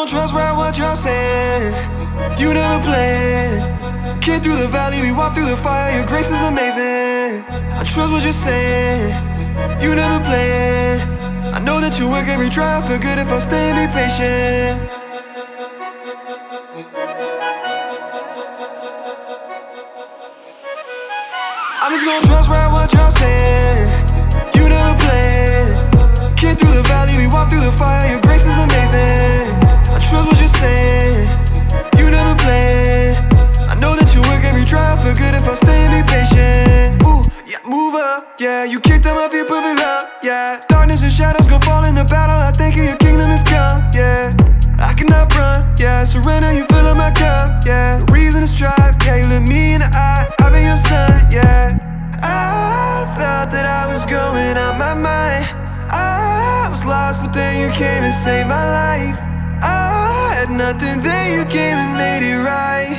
gonna trust right what you're saying. You never planned. Came through the valley, we walked through the fire. Your grace is amazing. I trust what you're saying. You never planned. I know that you work every trial. Feel good if I stay and be patient. I'm just gonna trust right what you're saying. You never planned. Came through the valley, we walked through the fire. Your grace is amazing. I trust what you're saying. You never planned. I know that you work every trial. Feel good if I stay and be patient. Ooh, yeah, move up, yeah. You kicked out my feet, perfect love, yeah. Darkness and shadows gon' fall in the battle. I think your kingdom is come, yeah. I cannot run, yeah. Surrender, you fill up my cup, yeah. The reason to strive, yeah. You look me in the eye, I've been your son, yeah. I thought that I was going out my mind. I was lost, but then you came and saved my life. I had nothing, then you came and made it right.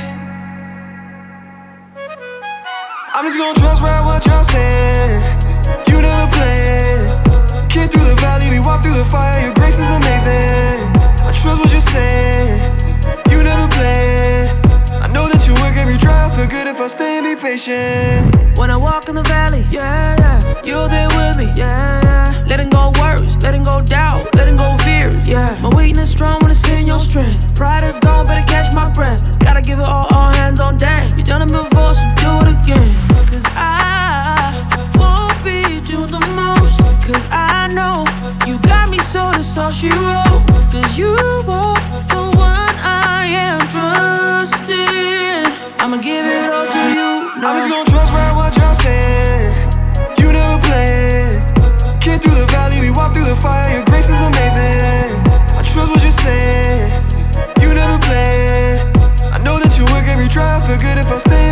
I'm just gonna trust right what you're saying. You never planned. Came through the valley, we walked through the fire. Your grace is amazing. I trust what you're saying. You never planned. I know that you work every trial. Feel good if I stay and be patient. When I walk in the valley, yeah, yeah, you're there with me, yeah, yeah. Letting go worries, letting go doubt, letting go fears, yeah. My weakness strong when it's in your strength. Pride is gone, better catch my breath. Gotta give it all hands on deck. You done it before, so do it again. Cause I will be do the most. Cause I know you got me, so that's all she wrote. Cause you are the one I am trusting. I'ma give it all to you. I'm just gonna trust right what you're saying. You never planned. Came through the valley, we walked through the fire. Your grace is amazing. I trust what you're saying. You never planned. I know that you work every trial. Feel good if I stay